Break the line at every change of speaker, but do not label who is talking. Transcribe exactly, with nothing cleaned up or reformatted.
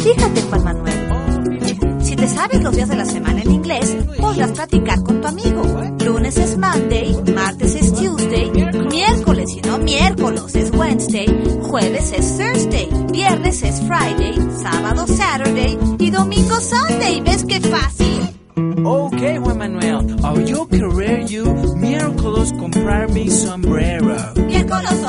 Fíjate, Juan Manuel. Si te sabes los días de la semana en inglés, podrás platicar con tu amigo. Lunes es Monday, martes es Tuesday, miércoles y no miércoles es Wednesday, jueves es Thursday, viernes es Friday, sábado Saturday y domingo Sunday. ¿Ves qué fácil?
Okay, Juan Manuel. Oh, yo querer you miércoles comprar mi sombrero.
Miércoles